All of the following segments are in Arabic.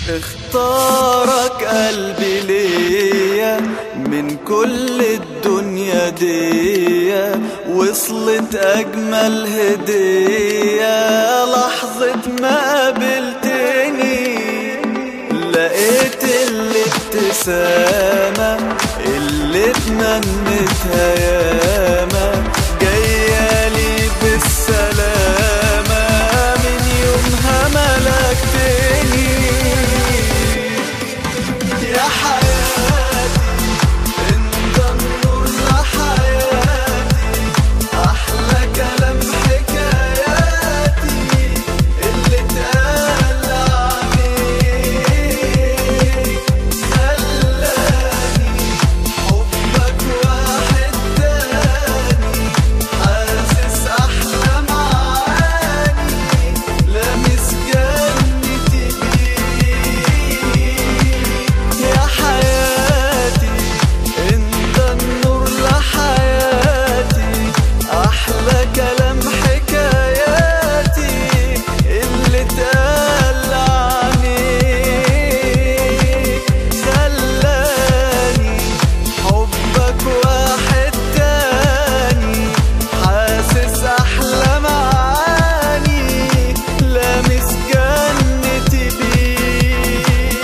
اختارك قلبي ليا من كل الدنيا دي، وصلت أجمل هدية لحظة ما قابلتني. لقيت الابتسامة اللي اتمنيتها ياما جايالي بالسلامة، من يومها ملكتني. يا حياتي انت النور لحياتي، احلى كلام حكاياتي اللي اتقال عليك خلاني حبك واحد تاني، حاسس احلى معاني لامس جنتي بيك. يا حياتي انت النور لحياتي، احلى كلام حكاياتي اللي اتقال عنيك خلاني حبك واحد تاني، حاسس احلى معاني لامس جنتي بيك.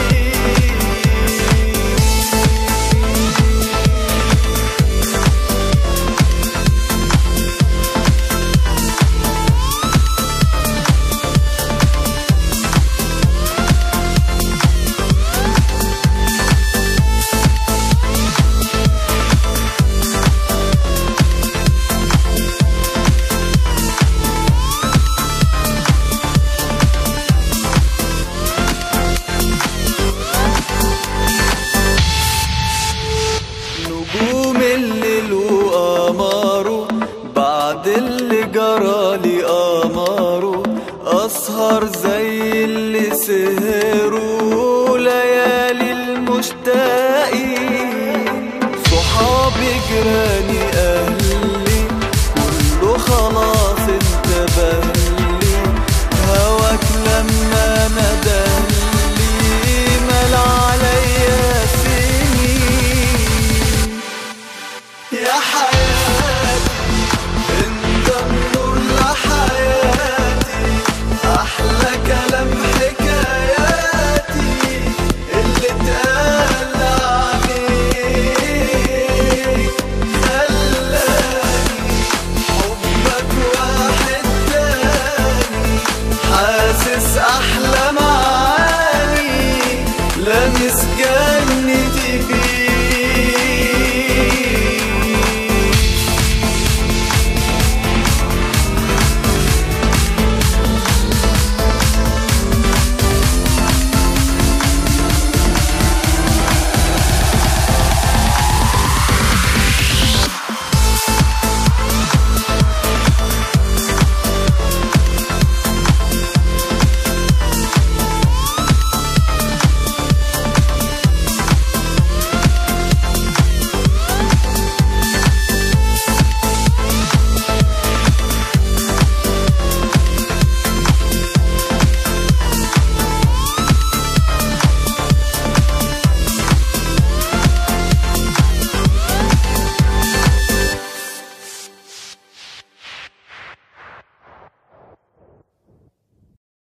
نجوم الليل وقمره بعد اللي جرالي قمره، أسهر زي اللي سهروا ليالي المشتاقين. صحابي جيراني